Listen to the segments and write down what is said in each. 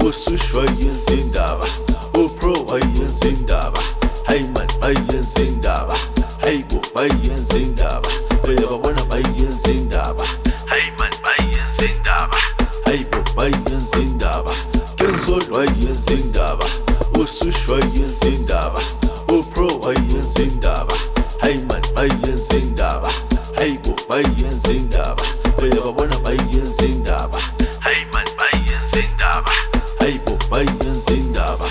usushwayenza indaba upro wayenza indaba hey man bayenza indaba hey bo bayenza indaba bayabona bayenza indaba hey man bayenza indaba hey bo bayenza indaba Kenzo wayenza indaba usushwayenza indaba upro wayenza indaba hey man bayenza indaba hey bo bayenza indaba bayabona bayenza indaba hey man bayenza indaba hey bo bayenza indaba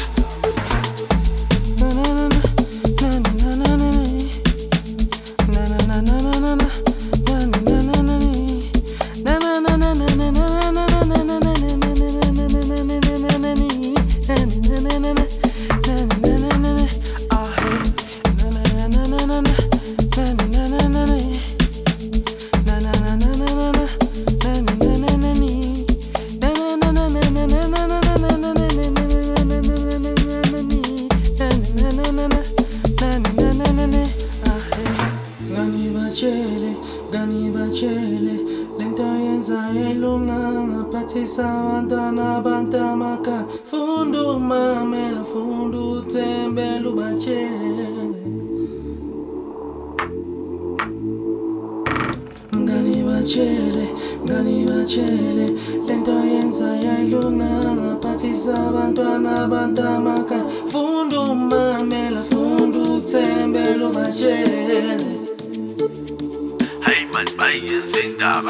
Ganibachele, lento yenza elunganga phathisa abantwana abantamaka fundu mamela fundu thembela ubachele Ganibachele, lento yenza elunganga phathisa abantwana abantamaka fundu mamela fundu thembela ubachele hey man bayenza indaba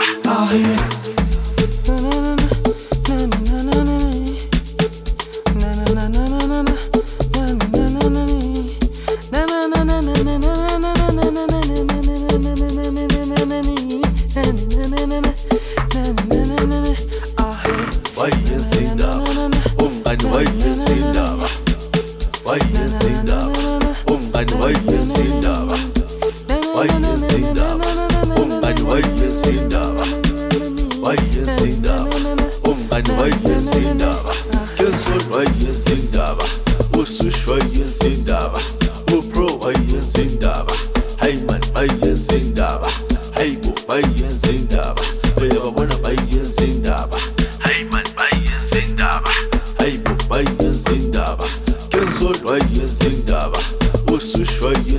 bayenza indaba umngani wayenza indaba bayenza indaba umngani wayenza indaba bayenza indaba umngani wayenza indaba bayenza indaba umngani wayenza indaba Kenzo wayenza indaba usushwayenza indaba upro wayenza indaba hey man bayenza indaba hey bo bayenza indaba bayabona bayenza indaba hey man bayenza indaba hey bo bayenza indaba Kenzo wayenza indaba usushwayenza